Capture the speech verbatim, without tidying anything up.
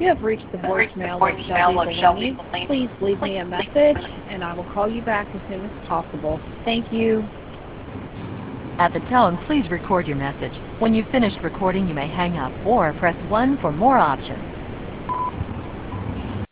You have reached the Reach the voicemail of Shelby voicemail of Shelby Delaney. Delaney. Please leave me a message, and I will call you back as soon as possible. Thank you. At the tone, please record your message. When you've finished recording, you may hang up or press one for more options.